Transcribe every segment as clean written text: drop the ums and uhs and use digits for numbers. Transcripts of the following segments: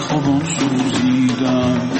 خود سوزیدم.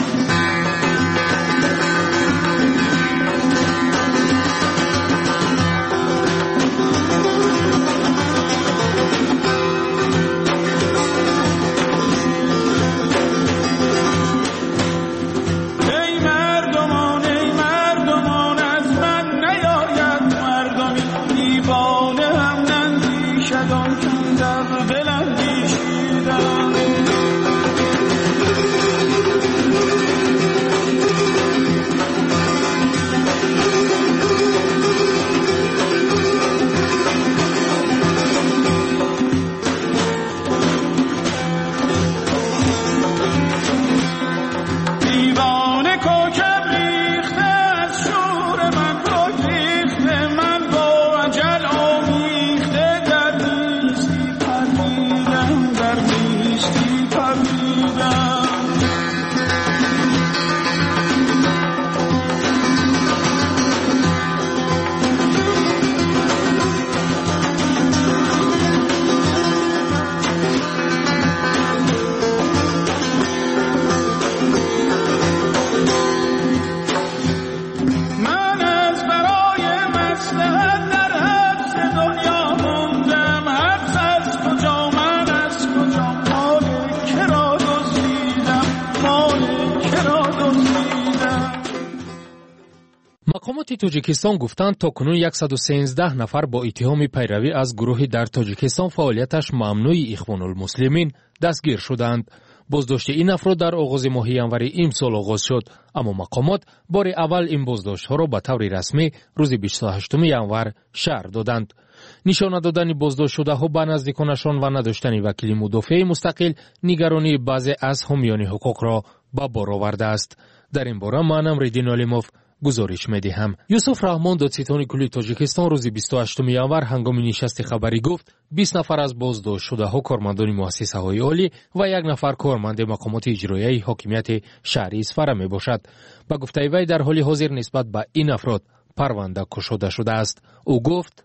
مقامات تاجیکستان گفتند تاکنون 113 نفر با اتهام پیروی از گروهی در تاجیکستان فعالیتش ممنوع اخوان المسلمین دستگیر شدند. بازداشت این افراد در آغاز ماه ژانویه امسال آغاز شد، اما مقامات بار اول این بازداشت‌ها را به طور رسمی روز 28 ژانویه شهر دادند. نشانه دادن بازداشت شده‌ها به نزدیکانشان و نداشتن وکیل مدافع مستقل نگرانی بعضی از حامیان حقوق را به بار آورده است. در این باره من امردین علیموف گزارش می‌دهم. یوسف رحمان دادستان کلی تاجیکستان روز 28 ژانویه هنگام نشست خبری گفت 20 نفر از بازداشت شده‌ها کارمندان مؤسسه‌های عالی و یک نفر کارمند مقامات اجرایی حاکمیت شهر اصفهان میباشد. با گفته وی در حال حاضر نسبت به این افراد پرونده گشوده شده است. او گفت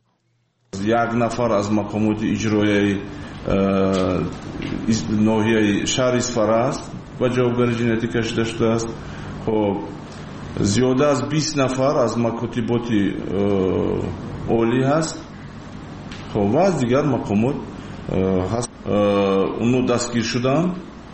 یک نفر از مقامات اجرایی ناحیه شهر اصفهان است و جوابداری جنایتی کشیده شده است. خب زیاده از 20 نفر از مکاتبات عالی هست. خب و از دیگر مقامات هست اونو دستگیر شدن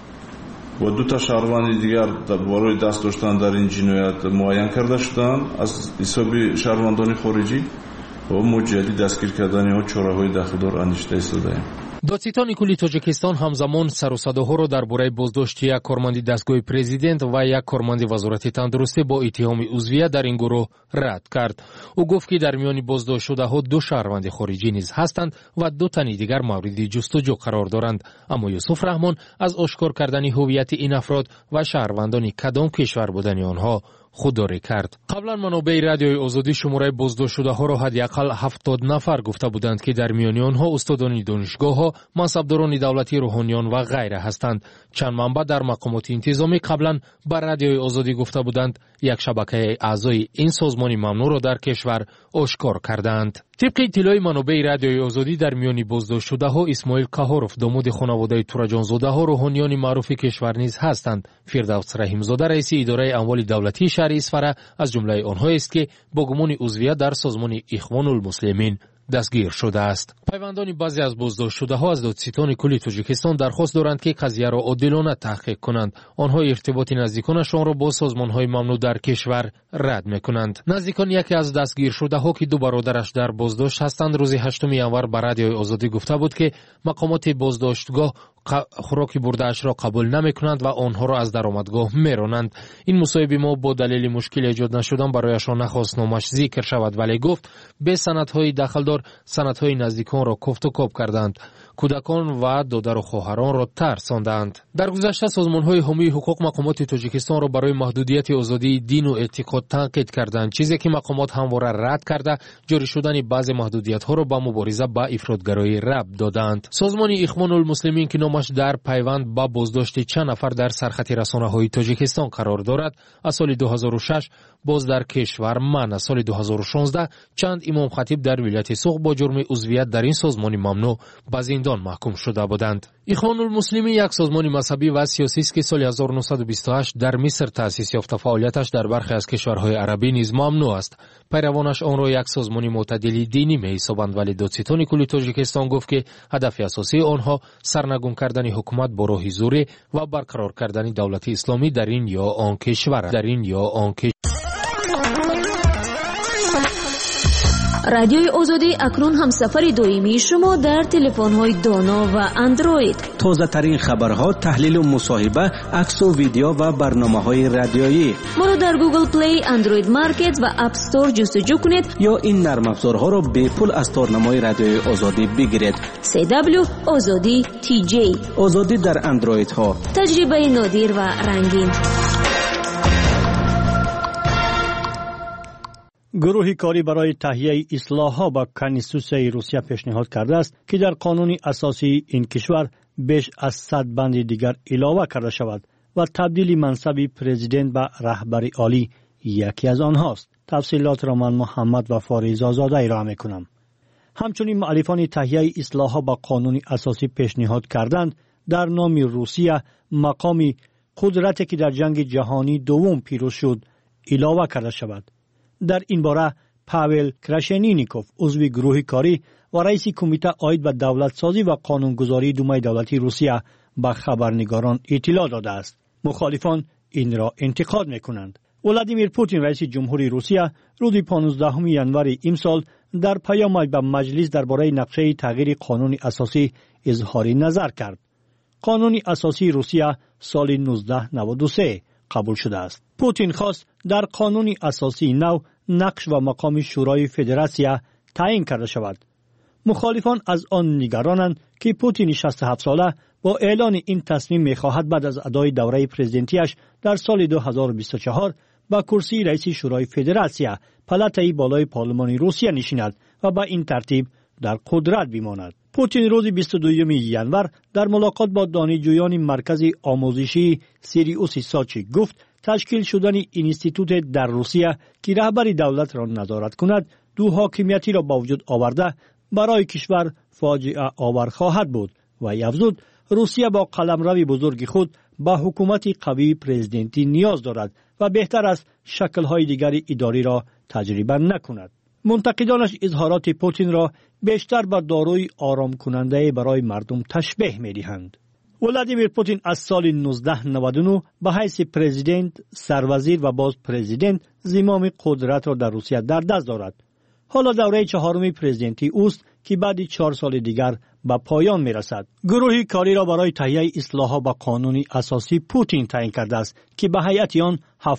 و دو تا شهروند دیگر برای دست داشتن در این جنایت معین کرده شدن از حساب شهروندان خارجی و مجدد دستگیر کردن ها چاره‌های داخلدار انجام داده. دادستان کلی تاجیکستان همزمان سر و صداها را درباره بازداشت یک کارمند دستگاه پرزیدنت و یک کارمند وزارت تندرستی با اتهام عضویت در این گروه رد کرد. او گفت که در میان بازداشت شده‌ها 2 شهروند خارجی نیز هستند و 2 تن دیگر مورد جستجو قرار دارند. اما یوسف رحمان از آشکار کردن هویت این افراد و شهروندان کدام کشور بودن آنها خودداری کرد. قبلا منابع رادیوی آزادی شماره بازداشت شده‌ها را حداقل 70 نفر گفته بودند که در میان آنها استادان دانشگاه‌ها، منصبداران دولتی، روحانیان و غیره هستند. چند منبع در مقامات انتظامی قبلا بر رادیوی آزادی گفته بودند یک شبکه اعضای این سازمان ممنوع را در کشور آشکار کردند. طبق اطلاع منابع رادیوی آزادی در میان بازداشت شده‌ها اسماعیل کهاروف داماد خانواده تورجان‌زاده‌ها روحانیان معروف کشور نیز هستند. فردوس رحیم‌زاده رئیس اداره اموال دولتی شهر اصفهان از جمله آنها است که با گمان عضویت در سازمان اخوان المسلمین دستگیر شده است. پیوندان بعضی از بازداشت شده‌ها از دادستان کلی تاجیکستان درخواست دارند که قضیه را عادلانه تحقیق کنند. آنها ارتباط نزدیکانشان را با سازمان‌های ممنوع در کشور رد می‌کنند. نزدیکان یکی از دستگیر شده‌ها که 2 برادرش در بازداشت هستند روز 8 ژانویه بر رادیوی آزادی گفته بود که مقامات بازداشتگاه خوراک برده‌اش را قبول نمی‌کنند و آنها را از درآمدگاه می‌رانند. این مصاحبه ما با دلیل مشکل ایجاد نشدن برایشان نخواست نامش ذکر شود، ولی گفت به سندهای داخلدار سندهای نزدیکان را کفت و کاب کردند. کودکان و دادر و خواهران را ترساندند. در گذشته سازمان‌های حامی حقوق مقامات تاجیکستان را برای محدودیت آزادی دین و اعتقاد تنقید کردند، چیزی که مقامات همواره رد کرده جاری شدن بعضی محدودیت‌ها را به مبارزه با افراطگرایی ربط دادند. سازمان اخوان المسلمین که نامش در پیوند با بازداشت چند نفر در سرخط رسانه‌های تاجیکستان قرار دارد، از سال 2006 باز در کشور من از سال 2016 چند امام خطیب در ولایت سوق با جرم عضویت در این سازمان ممنوع به زندان زندان محکوم شده بودند. اخوان المسلمین یک سازمان مذهبی و سیاسی است که سال 1928 در مصر تأسیس یافته. فعالیتش در برخی از کشورهای عربی نیز ممنوع است. پیروانش آن را یک سازمان معتدل دینی می‌حسابند، ولی دادستان کل تاجیکستان گفت که هدف اساسی آنها سرنگون کردن حکومت با راه زوری و برقرار کردن دولت اسلامی در این یا آن کشور است. رادیوی آزادی اکنون هم سفر دائمی شما در تلفن‌های دانا و اندروید. تازه ترین خبرها، تحلیل و مصاحبه، عکس و ویدیو و برنامه‌های رادیویی. ما را در گوگل پلی، اندروید مارکت و اپ استور جستجو کنید یا این نرم افزارها را به پول از تارنمای رادیوی آزادی بگیرید. CW آزادی TJ. آزادی در اندروید ها. تجربه نادر و رنگین. گروه کاری برای تهیه اصلاحات به کنستیتوسیون روسیه پیشنهاد کرده است که در قانون اساسی این کشور بیش از 100 بند دیگر علاوه کرده شود و تبدیل منصب پرزیدنت به رهبر عالی یکی از آنهاست. تفصیلات را من محمد و فاریز آزاده ارائه می‌کنم. همچنین مؤلفان تهیه اصلاحات به قانون اساسی پیشنهاد کردند در نام روسیه مقامی قدرتی که در جنگ جهانی دوم پیروز شد علاوه کرده شود. در این باره پاول کراشنینیکوف، عضو گروه کاری و رئیس کمیته عاید به دولت سازی و قانونگذاری دومای دولتی روسیه به خبرنگاران اطلاع داده است. مخالفان این را انتقاد می‌کنند. ولادیمیر پوتین رئیس جمهوری روسیه روز 15 ژانویه امسال در پیام به مجلس درباره نقشه تغییر قانون اساسی اظهار نظر کرد. قانون اساسی روسیه سال 1993 قبول شده است. پوتین خواست در قانون اساسی نو نقش و مقام شورای فدراسیه تعیین کرده شود. مخالفان از آن نگرانند که پوتین 67 ساله با اعلان این تصمیم می‌خواهد بعد از ادای دوره پرزیدنتیش در سال 2024 با کرسی رئیس شورای فدراسیه پلاتای بالای پارلمان روسیه نشیند و با این ترتیب در قدرت بماند. پوتین روز 22 ژانویه در ملاقات با دانشجویان مرکز آموزشی سیریوس ساچی گفت تشکیل شدن اینستیتوت در روسیه که رهبر دولت را نظارت کند دو حاکمیتی را با وجود آورده برای کشور فاجعه آور خواهد بود و افزود روسیه با قلمرو بزرگ خود با حکومت قوی پرزیدنتی نیاز دارد و بهتر است شکل‌های دیگر اداری را تجربه نکند. منتقدانش اظهارات پوتین را بیشتر به داروی آرام کننده برای مردم تشبیه می‌دهند. ولادیمیر پوتین از سال 1999 به حیث پرزیدنت، سروزیر و باز پرزیدنت زمام قدرت را در روسیه در دست دارد. حالا دوره چهارم پرزیدنتی اوست که بعد 4 سال دیگر به پایان میرسد. گروه کاری را برای تهیه اصلاحات به قانون اساسی پوتین تعیین کرده است که به هیئت آن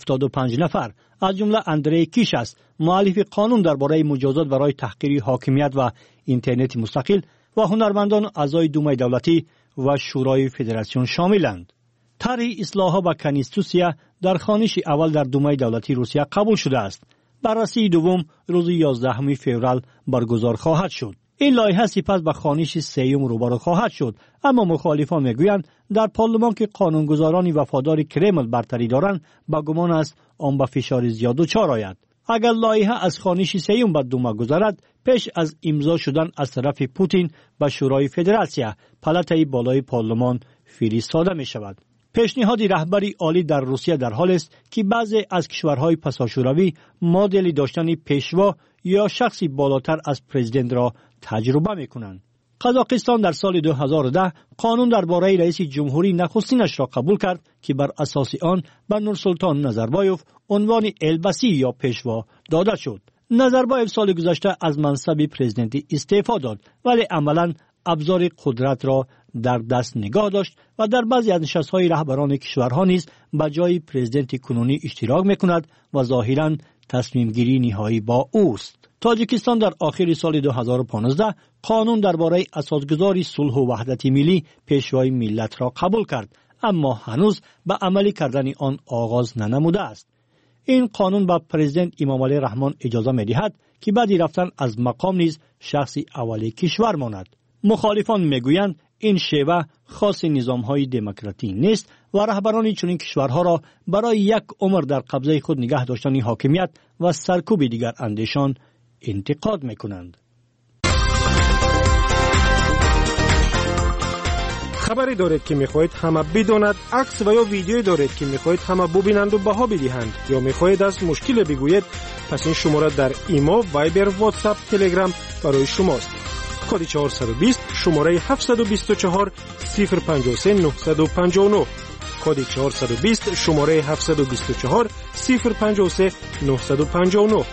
75 نفر از جمله اندری کیش است، مؤلف قانون درباره مجازات برای تحقیر حاکمیت و اینترنت مستقل و هنرمندان اعضای دومای دولتی و شورای فدراسیون شاملند. طرح اصلاحات به کنستیتوسیون در خوانش اول در دومای دولتی روسیه قبول شده است. بررسی دوم روز 11 فوریه برگزار خواهد شد. این لایحه سپس به خوانش سوم روبرو خواهد شد، اما مخالفان میگویند در پارلمان که قانونگذاران وفادار کرمل برتری دارند با گمان است آن به فشار زیاد دچار آید. اگر لایحه از خوانش سوم به دوما گذرد پیش از امضا شدن از طرف پوتین به شورای فدراسیه پلاتای بالای پارلمان فرستاده می شود. پیشنهاد رهبری عالی در روسیه در حال است که بعضی از کشورهای پساشوروی مدل داشتن پیشوا یا شخصی بالاتر از پرزیدنت را تجربه می‌کنند. قزاقستان در سال 2010 قانون درباره رئیس جمهوری نخستینش را قبول کرد که بر اساس آن به نورسلطان نظربایف عنوان البسی یا پیشوا داده شد. نظربایف سال گذشته از منصب پرزیدنتی استعفا داد، ولی عملاً ابزار قدرت را در دست نگاه داشت و در بعضی از نشست‌های رهبران کشورها نیز به جای پرزیدنت کنونی اشتراک می‌کند و ظاهراً تصمیم گیری نهایی با اوست. تاجیکستان در آخر سال 2015 قانون درباره اساسگذاری صلح و وحدت ملی پیشوای ملت را قبول کرد، اما هنوز به عملی کردن آن آغاز ننموده است. این قانون به پرزیدنت امامعلی رحمان اجازه می‌دهد که بعد رفتن از مقام نیز شخصی اولی کشور ماند. مخالفان میگویند این شیوه خاص نظام‌های دموکراتی نیست و رهبران چنین کشورها را برای یک عمر در قبضه خود نگاه داشتن حاکمیت و سرکوب دیگر اندیشان انتقاد میکنند. خبری دارید که میخواهید همه بداند، عکس و یا ویدیویی دارید که میخواهید همه ببینند و بها بدهند، یا میخواهید از مشکل بگویید، پس این شماره در ایمو، وایبر، واتساپ، تلگرام برای شماست. کد 420 شماره 724 053 959. کد 420 شماره 724 053 959.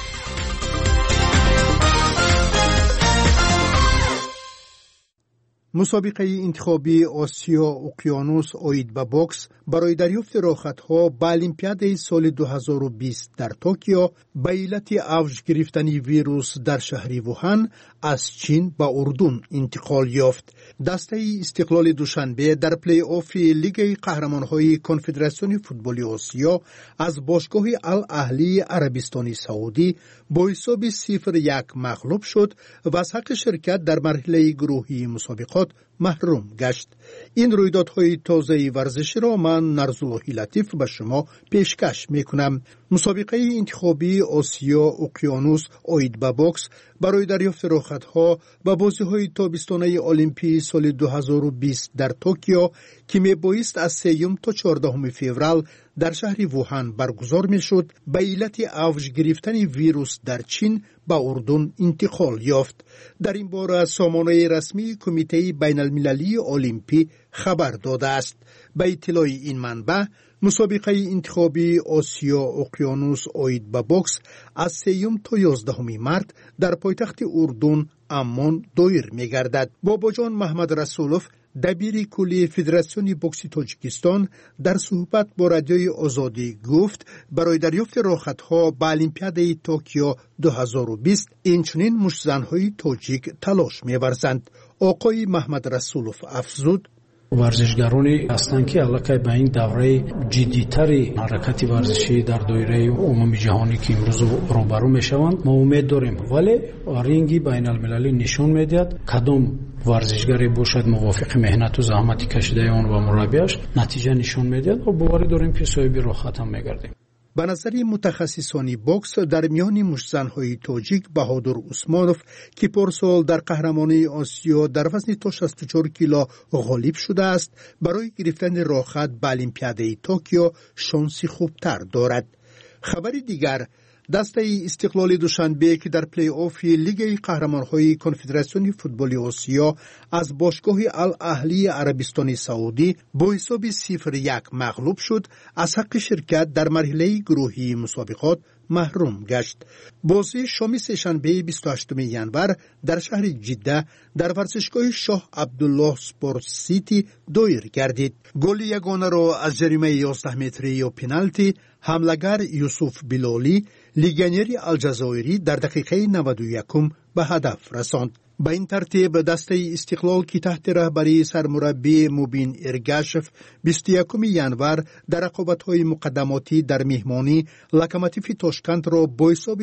مسابقه انتخابی آسیا اقیانوس اوید به بوکس برای دریافت راحت‌ها به المپیاد سال 2020 در توکیو به علت اوج گرفتن ویروس در شهر ووهان از چین به اردن انتقال یافت. دسته استقلال دوشنبه در پلی آف لیگ قهرمان‌های کنفدراسیون فوتبال آسیا از باشگاه الاهلی عربستان سعودی با حساب 0-1 مغلوب شد و از حق شرکت در مرحله گروهی مسابقات محروم گشت. این رویدادهای تازه ورزشی را من نرزالله لطیف به شما پیشکش میکنم. مسابقه انتخابی آسیا اقیانوس اوید به بوکس برای دریافت راحت‌ها به بازی‌های تابستانه المپی سال 2020 در توکیو که میبایست از 3 تا 14 فوریه در شهر ووهان برگزار میشد، به علت اوج گرفتن ویروس در چین به اردن انتقال یافت. در این باره سامانه رسمی کمیته بین المللی المپی خبر داده است. به اطلاع این منبع، مسابقه انتخابی آسیا اقیانوس اوید به بوکس از 3 تا 11 مارس در پایتخت اردن عمان دایر می‌گردد. باباجان محمد رسولوف، دبیر کلی فدراسیون بوکس تاجیکستان، در صحبت با رادیوی آزادی گفت برای دریافت راحت‌ها به المپیاد توکیو 2020 اینچنین مشتزن‌های تاجیک تلاش می‌ورزند. آقای محمد رسولوف افزود: ورزشگرانی هستند که علاقه به این دوره جدی‌تری حرکت ورزشی در دایره عمومی جهانی که امروز روبرو میشوند ما امید داریم، ولی رینگی بین المللی نشون میدهد کدام ورزشگری باشد موافق مهنت و زحمت کشیده آن و مربیش نتیجه نشون میدهد و باور داریم که صاحب راحت هم میگردیم. به نظر متخصصان بوکس در میان مشتزن‌های تاجیک بهادر عثمانوف که پارسال در قهرمانی آسیا در وزن تا 64 کیلو غالب شده است، برای گرفتن راحت به المپیاد توکیو شانسی خوبتر دارد. خبری دیگر، دسته استقلال دوشنبه که در پلی آف لیگ قهرمان‌های کنفدراسیون فوتبال آسیا از باشگاه الاهلی عربستان سعودی با حساب 0-1 مغلوب شد، از حق شرکت در مرحله گروهی مسابقات محروم گشت. بازی شام سه‌شنبه 28 ژانویه در شهر جده در ورزشگاه شاه عبدالله سپورت سیتی دایر گردید. گل یگانه را از جریمه 11 متری و پنالتی حمله‌گر یوسف بلالی، لیگنیر الجزایری در دقیقه 91 به هدف رساند. به این ترتیب دسته استقلال که تحت رهبری سرمربی مبین ارگاشف 21 ژانویه در رقابت‌های مقدماتی در میهمانی لوکوموتیو تاشکند را با حساب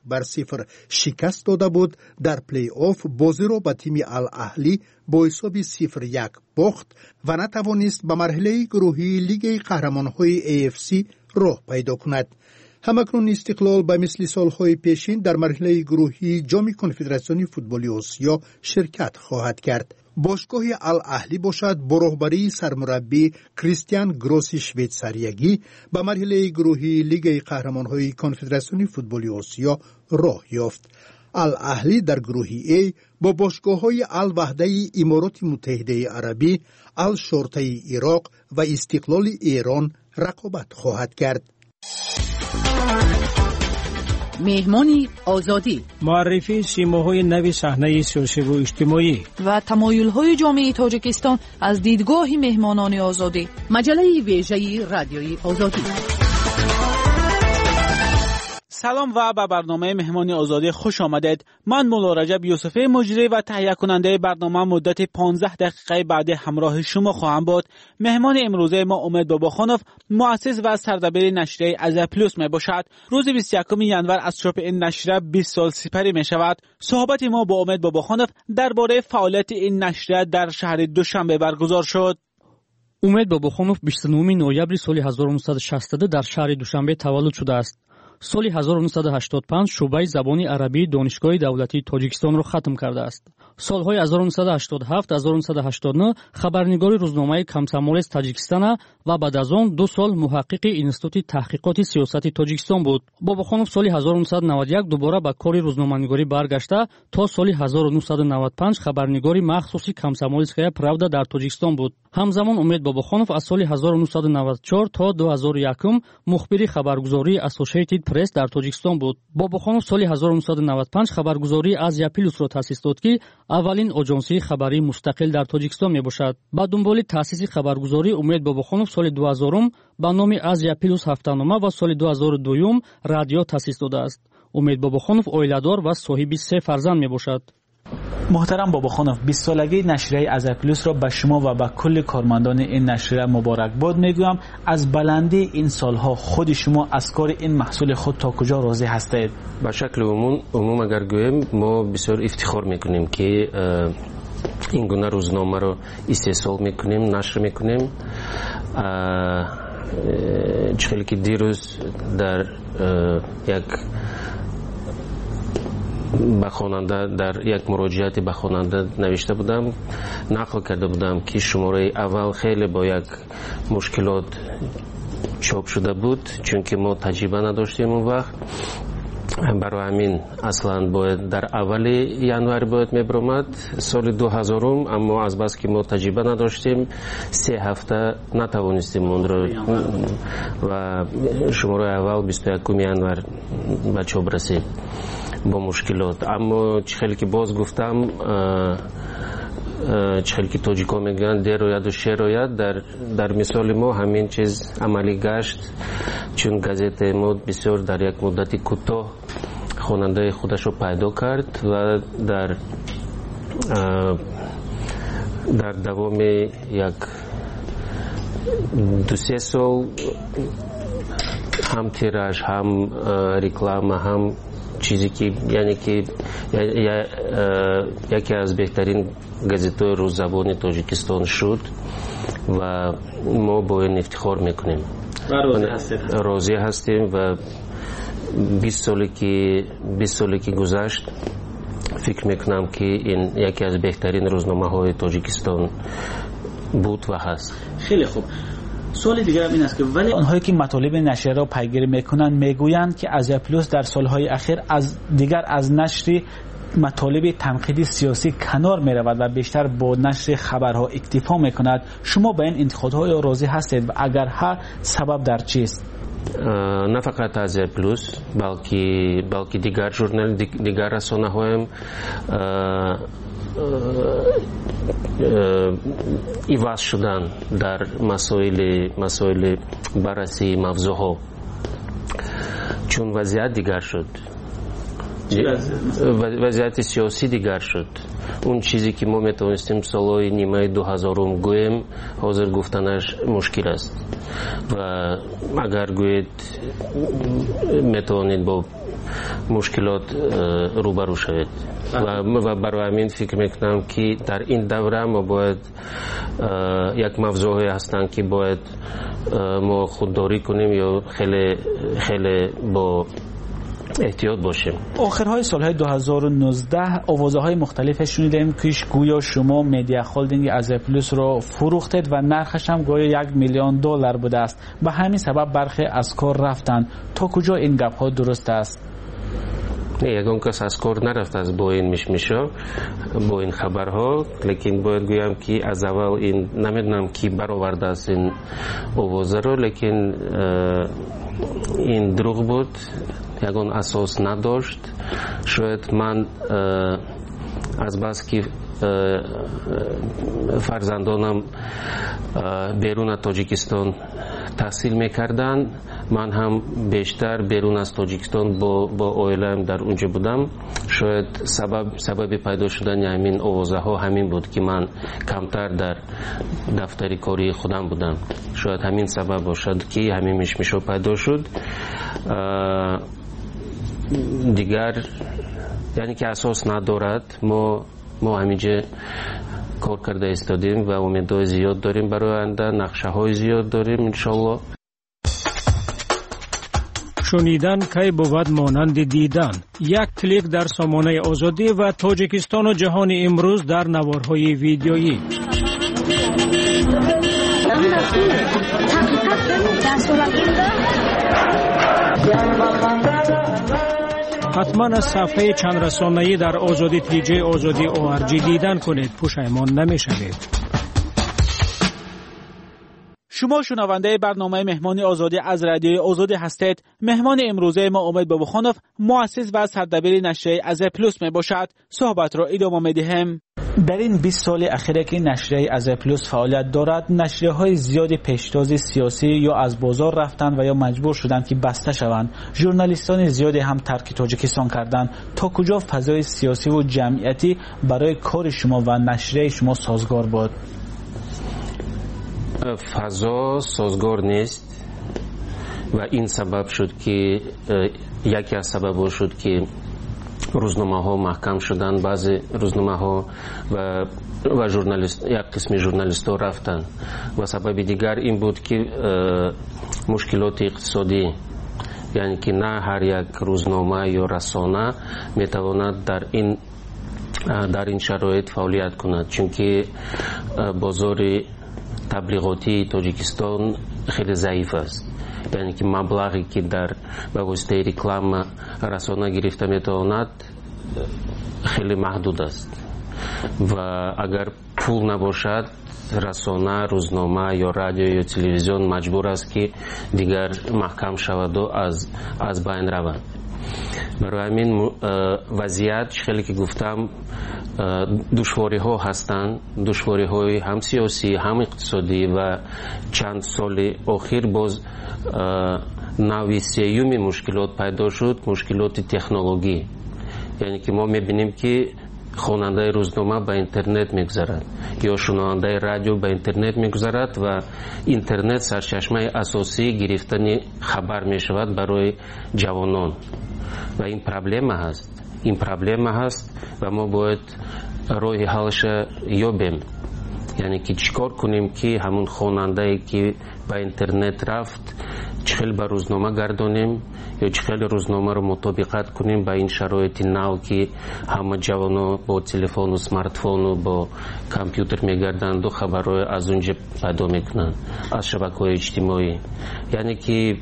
1-0 شکست داده بود. در پلی آف بازی را به تیم الاهلی با حساب 0-1 باخت و نتوانست به مرحله گروهی لیگ قهرمان‌های AFC راه پیدا کند. همکنون استقلال به مثل سالهای پیشین در مرحله گروهی جام کنفدراسیون فوتبال آسیا شرکت خواهد کرد. باشگاه الاهلی باشد با رهبری سرمربی کریستیان گروس شویتساریگی به مرحله گروهی لیگ قهرمان‌های کنفدراسیون فوتبال آسیا راه یافت. الاهلی در گروهی A با باشگاه‌های الوحده امارات متحده عربی، الشرطه عراق و استقلال ایران رقابت خواهد کرد. مهمانی آزادی، معرفی سیماهای نوی صحنه سیاسی و اجتماعی و تمایل‌های جامعه تاجیکستان از دیدگاه مهمانان آزادی. مجله ویژه رادیوی آزادی. سلام و به برنامه مهمانی آزادی خوش آمدید. من مولا رجب یوسفی مجری و تهیه کننده برنامه مدت 15 دقیقه بعد همراه شما خواهم بود. مهمان امروزه ما امید باباخانوف، مؤسس و سردبیر نشریه ازا پلوس می باشد. روز 21 ژانویه از چاپ این نشریه 20 سال سپری می شود. صحبت ما با امید باباخانوف درباره فعالیت این نشریه در شهر دوشنبه برگزار شد. امید باباخانوف 29 نوامبر سال 1962 در شهر دوشنبه تولد شده است. соли 1985 шӯъбаи забони арабии донишгоҳи давлатии тоҷикистонро хатм кардааст. солҳои 1987-1989 хабарнигори рӯзномаи Комсомолец Таҷикистона ва баъд аз он 2 сол муҳаққиқи Институти таҳқиқоти сиёсати Тоҷикистон буд. Бобохонов соли 1991 дубора ба кори рӯзноманигорӣ баргашта, то соли 1995 хабарнигори махсуси Комсомольская правда дар Тоҷикистон буд. ҳамзамон Умед Бобохонов аз соли 1994 то 2001 мухбири хабаргузории Associated Press дар Тоҷикистон буд. Бобохонов соли 1995 хабаргузории Азия Плюсро таъсис дод, ки аввалин оҷонсии хабарии мустақил дар Тоҷикистон мебошад. ба дунболи таъсиси хабаргузорӣ Умед Бобохонов соли 2000 ба номи Азия Плюс ҳафтанома ва соли 2002 радио таъсис додааст. Умед Бобохонов оиладор ва соҳиби 3 фарзанд мебошад. محترم باباخانov 20 سالگی نشریه ازیا پلوس را به شما و به کل کارمندان این نشریه مبارکباد میگویم. از بلندی این سالها خود شما از کار این محصول خود تا کجا راضی هستید؟ به شکل عموم اگر گویم ما بسیار افتخار میکنیم که این گونه روزنامه رو استحصال میکنیم، نشر میکنیم. چخیلی که دیروز در یک به خواننده در یک مراجعاتی به خواننده نوشته بودم، نقل کرده بودم که شماره اول خیلی با یک مشکلات چاپ شده بود، چون که ما تجربه نداشتیم اون وقت. برای همین اصلا باید در اول ینوار باید میبرامد سال 2000، اما از بس که ما تجربه نداشتیم 3 هفته نتوانستیم اون رو و شماره اول 21 ینوار به چاپ رسید با مشکلات. اما چخیلی که باز گفتم، چخیلی که تاجیکا میگن در روید و شیر روید، در مثال ما همین چیز عملی گشت، چون گازت ما بسیار در یک مدت کوتاه خواننده خودش رو پیدا کرد و در دوام یک 2-3 سال هم تیراژ، هم رکلام، هم چیزی که یعنی که یکی از بهترین گازت‌های روززبان تاجیکستان شد و ما با این افتخار میکنیم. راضی هستیم و 20 سالی که گذشت فکر میکنم که این یکی از بهترین روزنامه‌های تاجیکستان بود و هست. خیلی خوب. سوال دیگر هم این است که ولی آنهایی که مطالب نشریه را پیگیری میکنند میگویند که ازیا پلوس در سالهای اخیر از نشر مطالب تنقیدی سیاسی کنار میرود و بیشتر با نشر خبرها اکتفا میکند. شما به این انتقادها راضی هستید و اگر ها سبب در چیست؟ نه فقط ازیا پلوس بلکه دیگر ژورنال، دیگر رسانه‌ها هم ایواز شدن در مسائل بررسی موضوعها، چون وضعیت دیگر شد، وضعیت سیاسی دیگر شد. اون چیزی که ما میتونستیم سالهای نیمه 2000 گویم حاضر گفتنش مشکل است و اگر گوید میتونید با مشکلات روبرو شوید و برای همین فکر میکنم که در این دوره ما باید یک موضوعی هستن که باید ما خودداری کنیم یا خیلی با احتیاط باشیم. آخرهای سالهای 2019 آوازه‌های مختلف شنیدیم که گویا شما مدیا هولدینگ ازیا پلوس رو فروختید و نرخش هم گویا $1 میلیون بوده است. به همین سبب برخی از کار رفتند. تا کجا این گپ‌ها درست است؟ یگان کس از کار نرفت از با این مشمشا، با این خبرها، لیکن باید گویم که از اول این نمیدونم کی برآورده است این آوازه رو، لیکن این دروغ بود، یگان اساس نداشت. شاید من از بس که فرزندانم بیرون تاجیکستان تحصیل میکردن، من هم بیشتر بیرون از تاجیکستان با عائله‌ام در اونجا بودم. شاید سبب پیدا شدن همین آوازه ها همین بود که من کمتر در دفتر کاری خودم بودم. شاید همین سبب باشد که همین مشمشو پیدا شد. دیگر یعنی که اساس ندارد. ما همینجا کار کرده استادیم و امیدهای زیاد داریم برای آینده، نقشه های زیاد داریم انشالله. شنیدن کی بود مانند دیدن. یک کلیک در سامانه آزادی و تاجیکستان و جهان امروز در نوارهای ویدیویی. حتما از صفحه چند رسانه‌ای در آزادی تیجی آزادی ORG دیدن کنید، پشیمان نمی‌شوید. شما شنونده برنامه مهمانی آزادی از رادیوی آزادی هستید. مهمان امروزه ما امید بابخانوف، مؤسس و سردبیر نشریه از پلوس می باشد. صحبت را ادامه می‌دهیم. در این 20 سال اخیر که نشریه از پلوس فعالیت دارد، نشریه‌های زیادی پیشتاز سیاسی یا از بازار رفتند و یا مجبور شدند که بسته شوند. ژورنالیستان زیادی هم ترک تاجیکستان کردند. تا کجا فضای سیاسی و جمعیتی برای کار شما و نشریه شما سازگار بود؟ فضا سازگار نیست و این سبب شد که یکی از سبب شد که روزنامه ها محکم شدن، بعضی روزنامه ها و ژورنالیست، یک قسم ژورنالیست ها رفتن و سبب دیگر این بود که مشکلات اقتصادی، یعنی که نه هر یک روزنامه یا رسانه میتواند در این شرایط فعالیت کند، چون که بازار تبلیغاتی تاجیکستان خیلی ضعیف است. یعنی که مبلغی که در به واسطه رکلام رسانه گرفته میتواند خیلی محدود است و اگر پول نباشد رسانه، روزنامه یا رادیو یا تلویزیون مجبور است که دیگر محکم شود و از بین رود. برای همین وضعیت خیلی که گفتم دشواری ها هستند، دشواری های هم سیاسی هم اقتصادی و چند سال اخیر باز نوع سیوم مشکلات پیدا شد، مشکلات تکنولوژی. یعنی که ما میبینیم که خواننده روزنامه به اینترنت میگذرد یا شنونده رادیو به اینترنت میگذرد و اینترنت سرچشمه اساسی گرفتن خبر میشود برای جوانان و این پرابلم هست و ما باید راه حلش یابیم. یعنی که چیکار کنیم که همون خواننده که به اینترنت رفت چخیل به روزنامه گردانیم یا چخیل روزنامه رو مطابقت کنیم به این شرایط نو که همه جوانا با تلفن و سمارتفون و با کامپیوتر میگردند و خبرهای از اونجا پیدا میکنند از شبکه‌های اجتماعی. یعنی که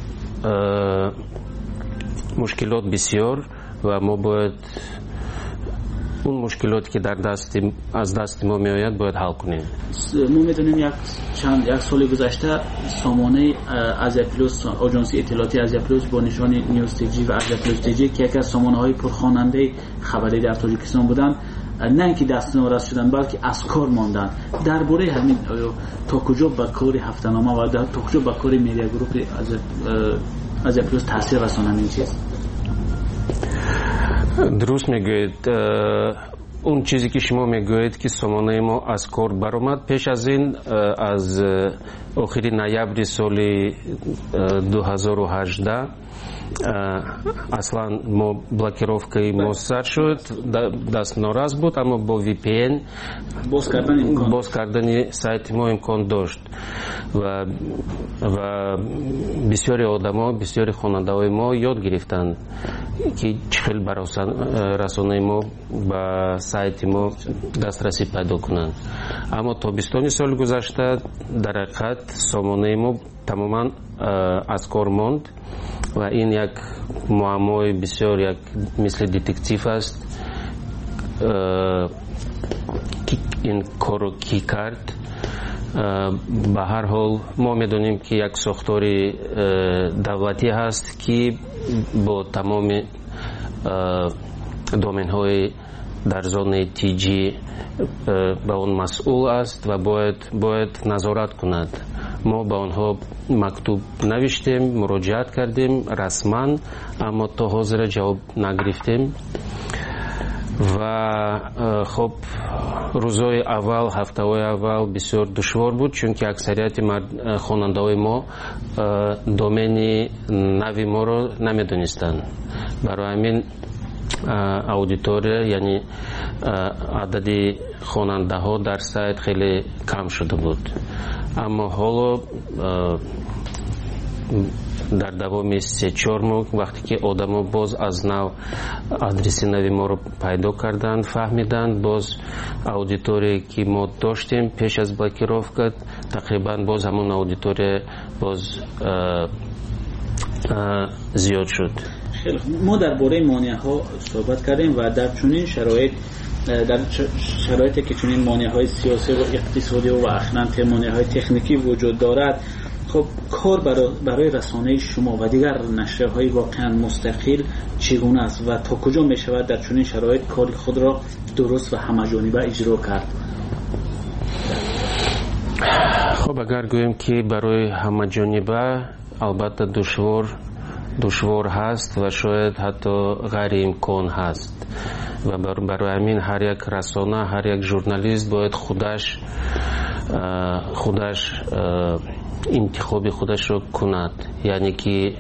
مشکلات بسیار و ما باید اون مشکلاتی که از دست ما میآید باید حل کنیم. ما میدونیم یک سال گذشته سامانه از پلوس، آژانس اطلاعاتی از پلوس با نشان نیوز تیجی و از پلوس تیجی که یکی از سامانه‌های پرخواننده خبری در تاجیکستان بودند، نه اینکه دست نارس شدن بلکه از کار ماندن. درباره همین تا کجا به کار هفته‌نامه و تا کجا به کار میدیا گروپ از پلوس تاثیر رسانند این چیز؟ درست میگوید. اون چیزی که شما میگوید که سامانه ما از کار برآمد، پیش از این از آخر نوامبر سال 2018 اصلا ما بلاکировкой ما سر شد، دست ناراض بود، اما با VPN باز کردن سایت ما امکان داشت و بسیاری آدما، بسیاری خواننده‌های ما یاد گرفتند که چخیل برای رسانه ما به سایت ما دسترسی پیدا کنند. اما تابستان سال گذشته در حقیقت سامانه ما تماما از کار ماند و این یک معمای بسیار یک مثل دتکتیو است. این کارو کی کرد؟ به هر حال ما میدونیم که یک ساختار دولتی هست که با تمام دومین های در زون تیجی به اون مسئول است و باید نظارت کند. ما به آنها مکتوب نوشتیم، مراجعت کردیم رسما، اما تا حاضر جواب نگرفتیم و خب روزهای اول، هفته‌های اول بسیار دشوار بود، چون که اکثریت خواننده‌های ما دومین نوی ما رو نمیدونستند. برای همین اودیتوری، یعنی عدد خواننده ها در سایت خیلی کم شده بود. اما حالا дар давоми 3-4 моҳ вақте ки одамо боз аз нав адреси нави моро пайдо карданд, фаҳмиданд, боз аудиторие ки мо доштем пеш аз блокировка тақрибан боз ҳамон аудитория боз зиёд шуд. мо дар бораи монеаҳо суҳбат кардем ва дар чунин шароит در شرایطی که چنین مانع‌های سیاسی و اقتصادی و اخلاقی مانع‌های تکنیکی وجود دارد، خب کار برای رسانه شما و دیگر نشریه‌های واقعا مستقل چگونه است و تا کجا می‌شود در چنین شرایط کار خود را درست و همه‌جانبه اجرا کرد؟ خب اگر گوییم که برای همه‌جانبه البته دشوار هست و شاید حتی غیر امکان هست و برای همین هر یک رسانه، هر یک ژورنالیست باید خودش انتخاب خودش رو کند، یعنی که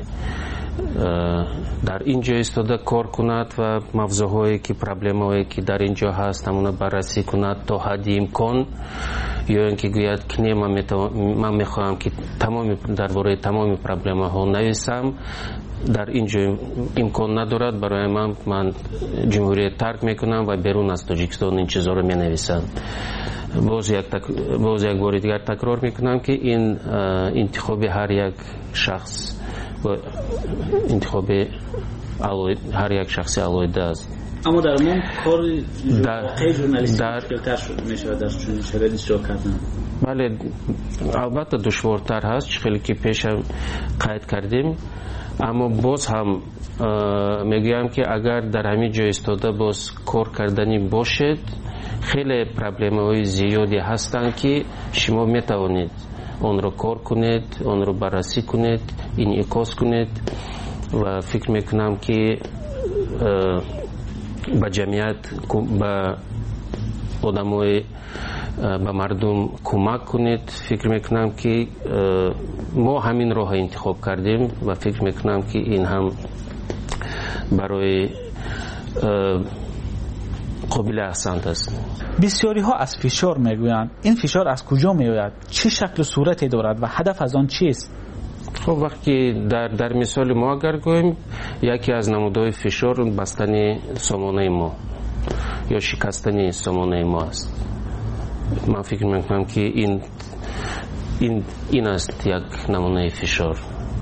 در اینجا ایستاده کار کند و موضوعهایی که پرابلم‌هایی که در اینجا هست همون بررسی کند تا حد امکان، یا اینکه گوید که نه من میخواهم که درباره تمام پرابلم‌ها نویسم، در اینجا امکان ندارد، برای من جمهوریت ترک میکنم و بیرون از تاجیکستان این چیزا رو مینویسم. باز یک بار دیگر تکرار میکنم که این انتخاب هر یک شخص و انتخاب هر یک شخص علیحده است. اما در من کار ژورنالیستی مشکل‌تر شده میشه در چنین شرایطی اجرا کردن. بله البته دشوارتر هست، خیلی که پیش هم قید کردیم، اما باز هم میگویم که اگر در همین جای ایستاده باز کار کردنی باشد، خیلی پرابلم‌های زیادی هستند که شما میتوانید آن را کار کنید، آن را بررسی کنید، انعکاس کنید و فکر میکنم که به جمعیت، به آدمای، به مردم کمک کنید. فکر میکنم که ما همین راه انتخاب کردیم و فکر میکنم که این هم برای قابل احسنت است. بسیاری ها از فشار میگویند. این فشار از کجا میآید؟ چه شکل و صورتی دارد و هدف از آن چیست؟ خب وقتی در مثال ما اگر گوییم، یکی از نمودهای فشار بستن سامانه ما یا شکستن سامانه ما است. من فکر میکنم که این است یک نمونه فشار.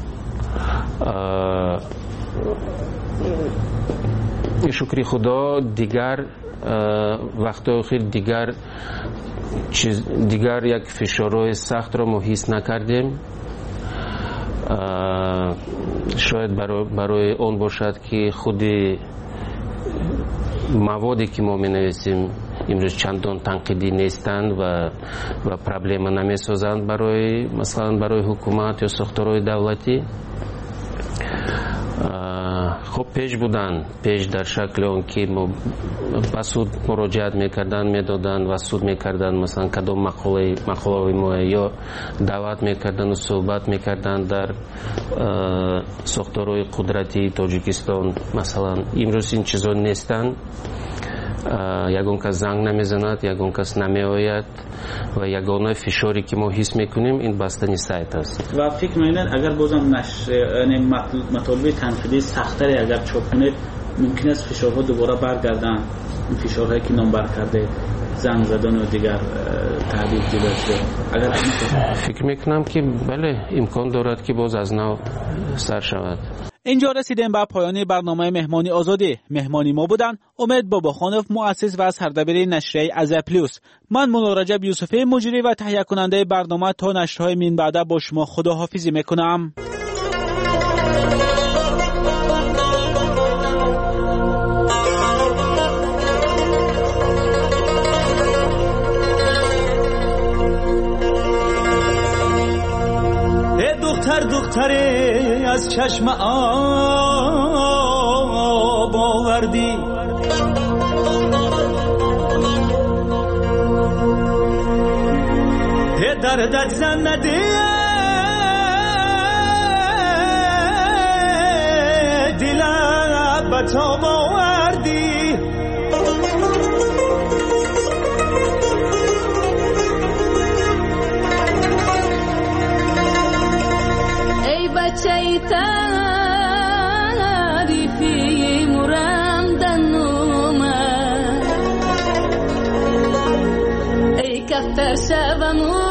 شکر خدا دیگر وقتا خیلی دیگر یک فشارهای سخت را ما حس نکردیم. شاید برای اون باشد که خود موادی که ما می نویسیم امروز چندان تنقیدی نیستند و پرابلم نمی سازند برای مثلا برای حکومت یا ساختارهای دولتی. خب پیش در شکل اون که با سود مراجعت میکردن، میدادن و سود میکردن، مثلا کدام مقاله ما یا دعوت میکردن و صحبت میکردن در ساختارهای قدرتی تاجیکستان. مثلا امروز این چیزا نیستن، یگان کس زنگ نمیزند، یگان کس نمیآید و یگانه فشاری که ما حس میکنیم این بستنی سایت است. و فکر میکنید اگر بازم مطالب تنقیدی سختری اگر چاپ کنید ممکن است فشارها دوباره برگردن، این فشارهایی که نام بر کرده، زنگ زدن و دیگر تعبیر دیگر، اگر فکر میکنم که بله امکان دارد که باز از نو سر شود. اینجا رسیدیم به پایان برنامه مهمانی آزادی. مهمانی ما بودن امید باباخانوف، مؤسس و سردبیر نشریه ازا پلوس. من مولا رجب یوسفی، مجری و تهیه کننده برنامه. تا نشرهای من بعد با شما خداحافظی میکنم. دختری از چشم آب آوردی، دردت زن ندی، دلم به تاب آوردی. بچه تعریفی مرم دنومه ای کفتر شبمو